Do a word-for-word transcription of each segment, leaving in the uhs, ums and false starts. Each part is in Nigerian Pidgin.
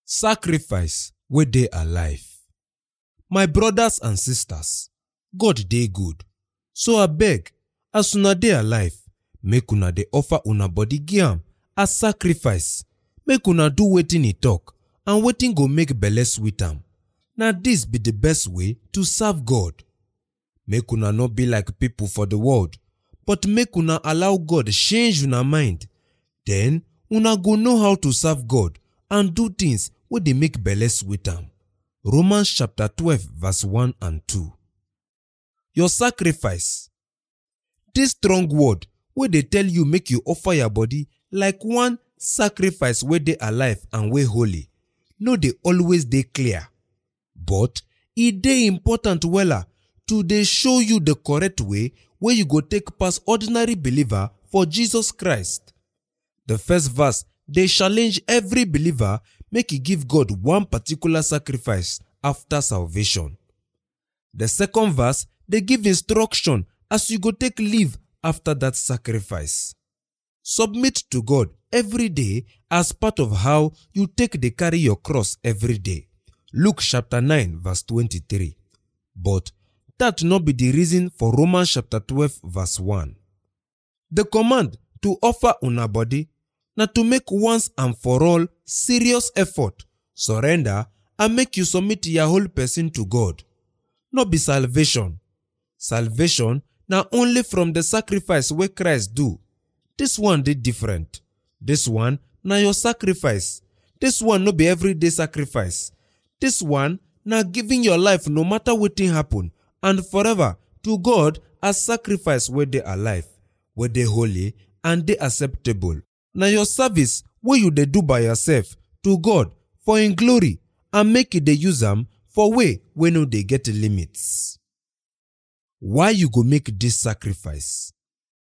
Sacrifice wey dey alive. My brothers and sisters, God dey good. So abeg, as una dey alive, make una dey offer una body give am as sacrifice. Make una do wetin e talk and wetin go make belle sweet am. Na dis be the best way to serve God. Make una no be like people for the world, but make una allow God change una mind. Then una go know how to serve God and do things wey dey make belle sweet am. Romans chapter twelve verse one and two. Your sacrifice. Dis strong word wey dey tell you make you offer your body like one sacrifice wey dey alive and wey holy, no dey always dey clear. But e dey important wella to dey show you the correct way wey you go take pass ordinary believer for Jesus Christ. The first verse dey challenge every believer make e give God one particular sacrifice after salvation. The second verse dey give instruction as you go take live after that sacrifice. Submit to God every day as part of how you take dey carry your cross every day. Luke chapter nine verse twenty-three. But that no be the reason for Romans chapter twelve verse one. The command to offer una body na to make once and for all serious effort, surrender, and make you submit your whole person to God. No be salvation. Salvation na only from the sacrifice wey Christ do. This one dey different. This one na your sacrifice. This one no be everyday sacrifice. This one na giving your life no matter wetin happen and forever to God as sacrifice wey dey alive, wey dey holy and dey acceptable. Na your service wey you dey do by yourself to God for Him glory and make you dey use am for way wey no dey get limits. Why you go make this sacrifice?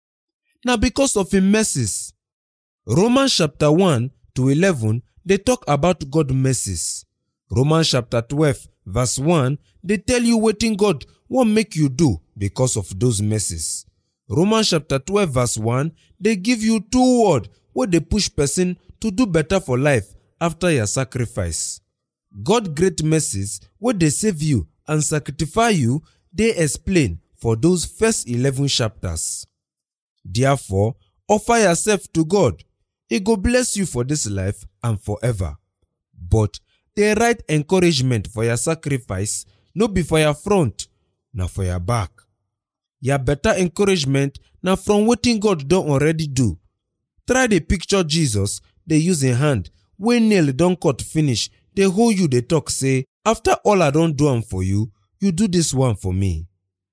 Na because of Him mercies. Romans chapter one to eleven dey talk about God mercies. Romans chapter twelve verse one dey tell you wetin God wan make you do because of those mercies. Romans chapter twelve verse one dey give you two words wey dey push person to do better for life after your sacrifice. God great mercies wey dey save you and sanctify you dey explain for those first eleven chapters. Therefore, offer yourself to God. He go bless you for this life and forever. But the right encouragement for your sacrifice no be for your front, na for your back. Your better encouragement na from wetin God don already do. Try dey picture Jesus dey use Him hand wey nail don cut finish dey hold you dey talk say, after all I don do am for you, you do this one for me.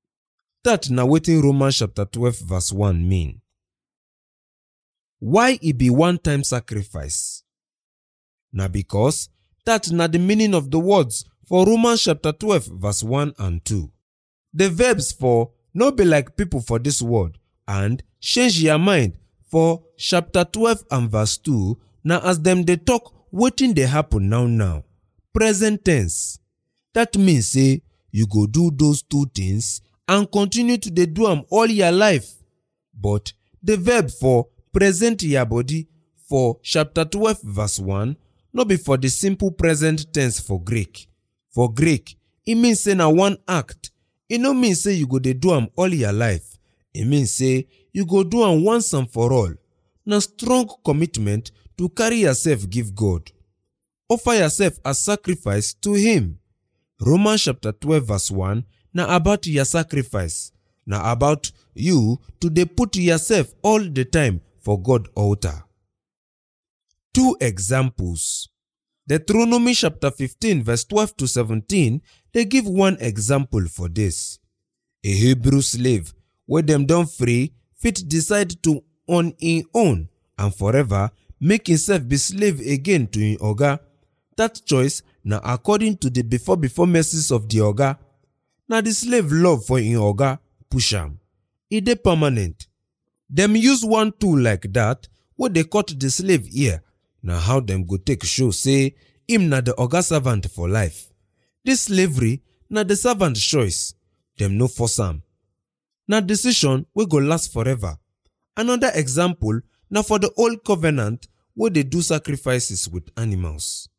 That na wetin Romans chapter twelve verse one mean. Why e be one-time sacrifice? Na because that na the meaning of the words for Romans chapter twelve verse one and two. The verbs for no be like people for this world and change your mind for chapter twelve and verse two na as them dey talk wetin dey happen now now. Present tense. That means say you go do those two things and continue to dey do am all your life. But the verb for present your body for chapter twelve verse one no be for the simple present tense for Greek. For Greek, e mean say na one act. E no mean say you go dey do am all your life. E mean say you go do am once and for all. Na strong commitment to carry yourself give God. Offer yourself as sacrifice to Him. Romans chapter twelve verse one na about your sacrifice. Na about you to dey put yourself all the time for God altar. Two examples. Deuteronomy chapter fifteen verse twelve to seventeen dey give one example for this. A Hebrew slave wey dem don free fit decide to on im own and forever make himself be slave again to im oga. That choice na according to the before before mercies of the oga. Na the slave love for im oga push am. E dey permanent. Dem use one tool like that wey dey cut the slave ear. Na how dem go take show say him na the oga servant for life. This slavery na the servant choice. Dem no force am. Na decision wey go last forever. Another example na for the old covenant wey dey do sacrifices with animals.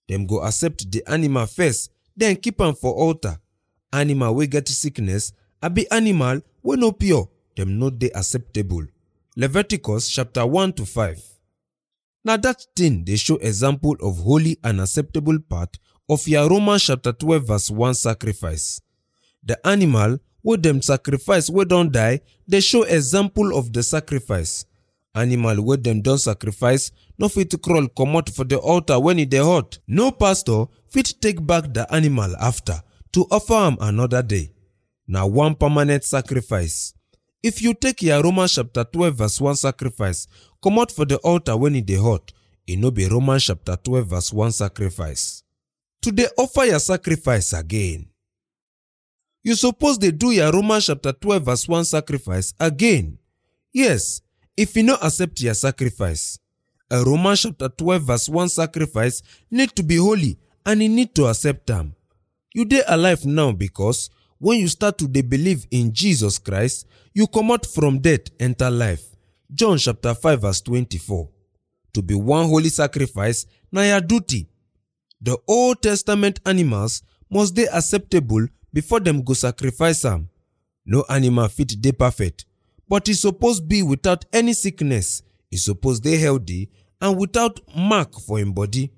dem go accept the animal first, then keep am for altar. Animal wey get sickness, abi animal wey no pure, dem no dey acceptable. Leviticus chapter one to five. Na that thing dey show example of holy and acceptable part of your Romans chapter twelve verse one sacrifice. The animal wey dem sacrifice wey don die dey show example of the sacrifice. Animal wey dem don sacrifice no fit crawl comot for the altar when e dey hot. No pastor fit take back the animal after to offer am another day. Na one permanent sacrifice. If you take your Romans chapter twelve verse one sacrifice comot for the altar when e dey hot, e no be Romans chapter twelve verse one sacrifice. To dey offer your sacrifice again. You suppose dey do your Romans chapter twelve verse one sacrifice again. Yes, if you no accept your sacrifice. A Romans chapter twelve verse one sacrifice need to be holy and you need to accept am. You dey alive now because when you start to dey believe in Jesus Christ, you comot from death enter life. John chapter five verse twenty-four. To be one holy sacrifice na your duty. The Old Testament animals must dey acceptable before dem go sacrifice am. No animal fit dey perfect, but e suppose be without any sickness. E suppose dey healthy and without mark for im body.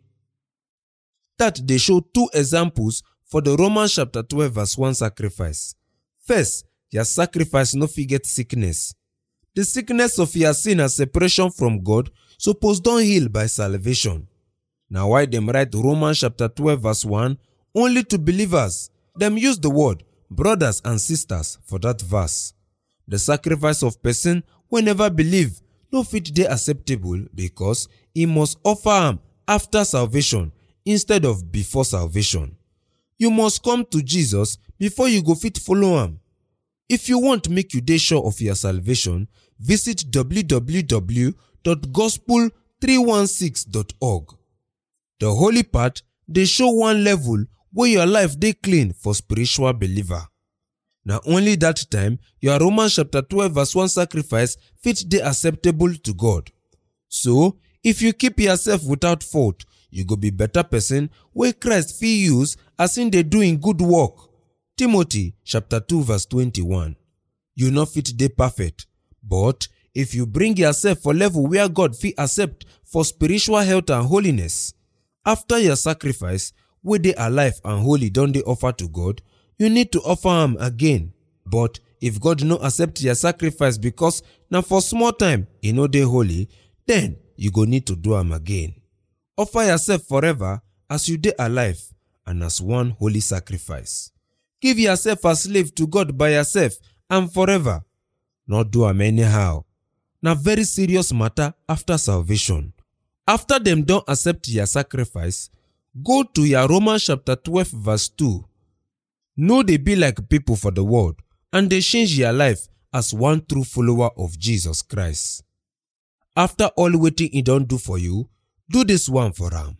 That dey show two examples for the Romans chapter twelve verse one sacrifice. First, your sacrifice no fit get sickness. The sickness of your sin and separation from God suppose don heal by salvation. Na why dem write Romans chapter twelve verse one only to believers. Dem use the word brothers and sisters for that verse. The sacrifice of person wey never believe no fit dey acceptable because e must offer am after salvation instead of before salvation. You must come to Jesus before you go fit follow am. If you want make you dey sure of your salvation, visit w w w dot gospel three one six dot org. The holy part dey show one level where your life dey clean for spiritual believer. Na only that time your Romans chapter twelve verse one sacrifice fit dey acceptable to God. So, if you keep yourself without fault, you go be better person wey Christ fit use as in dey doing good work. Timothy chapter two verse twenty-one. You no fit dey perfect, but if you bring yourself for level where God fit accept for spiritual health and holiness, after your sacrifice wey dey alive and holy don dey offer to God, you need to offer am again. But if God no accept your sacrifice because na for small time e no dey holy, then you go need to do am again. Offer yourself forever as you dey alive and as one holy sacrifice. Give yourself as slave to God by yourself and forever. Not do am anyhow. Na very serious matter after salvation. After them don't accept your sacrifice, go to your Romans chapter twelve verse two. No dey be like people for the world and they change your life as one true follower of Jesus Christ. After all waiting he don't do for you, do this one for am.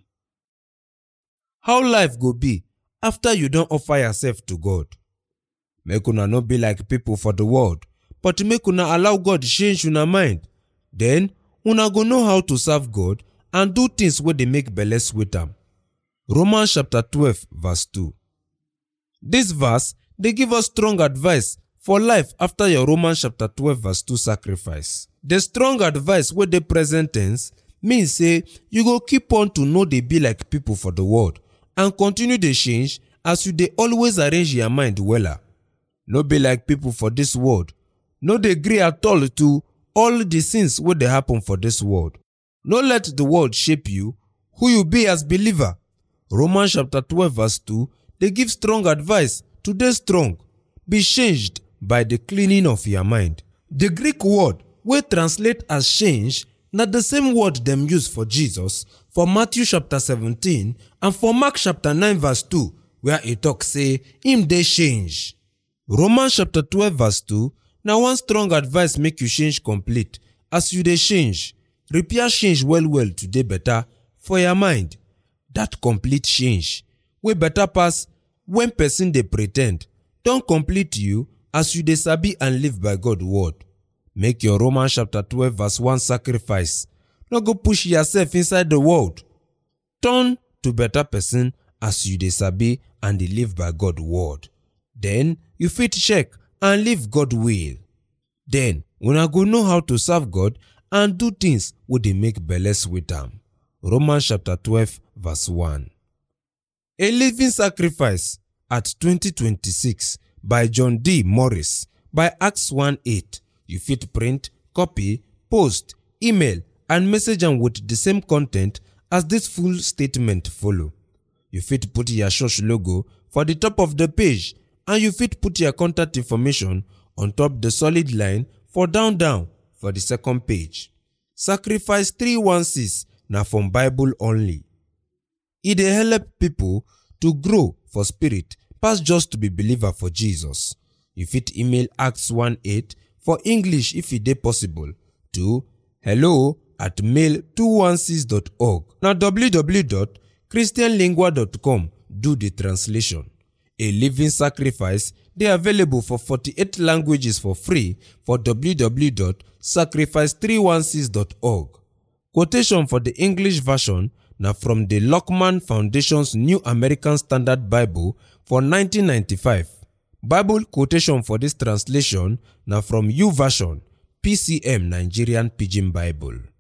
How life go be after you don't offer yourself to God? Make una no be like people for the world, but make una allow God change una mind. Then una go know how to serve God and do things where they make belle sweet am. Romans chapter twelve verse two. This verse they give us strong advice for life after your Romans chapter twelve verse two sacrifice. The strong advice where the present tense means say you go keep on to know they be like people for the world and continue the change as you they always arrange your mind wella. No be like people for this world. No dey agree at all to all the sins where they happen for this world. No let the world shape you who you be as believer. Romans chapter twelve verse two they give strong advice to dey strong. Be changed by the cleaning of your mind. The Greek word wey translate as change na the same word them use for Jesus for Matthew chapter seventeen and for Mark chapter nine verse two where e talk say him dey change. Romans chapter twelve verse two na one strong advice make you change complete. As you dey change, repair change well well to dey better for your mind. That complete change wey better pass when person dey pretend don complete you as you dey sabi and live by God word. Make your Romans chapter twelve verse one sacrifice. No go push yourself inside the world. Turn to better person as you dey sabi and dey live by God word. Then you fit check and live God will. Then una go know how to serve God and do things wey dey make belle sweet am. Romans chapter twelve verse one. A Living Sacrifice at twenty twenty-six by John D. Morris by Acts one eight. You fit print, copy, post, email and message am with the same content as this full statement follow. You fit put your church logo for the top of the page and you fit put your contact information on top the solid line for down down for the second page. Sacrifice three one six na from Bible only. E dey help people to grow for spirit pass just to be believer for Jesus. You fit email Acts one eight for English if e dey possible to hello at mail two one six dot org. Na w w w dot christian lingua dot com do the translation. A Living Sacrifice dey available for forty-eight languages for free for w w w dot sacrifice three one six dot org. Quotation for the English version na from the Lockman Foundation's New American Standard Bible for nineteen ninety-five. Bible quotation for this translation na from YouVersion, P C M Nigerian Pidgin Bible.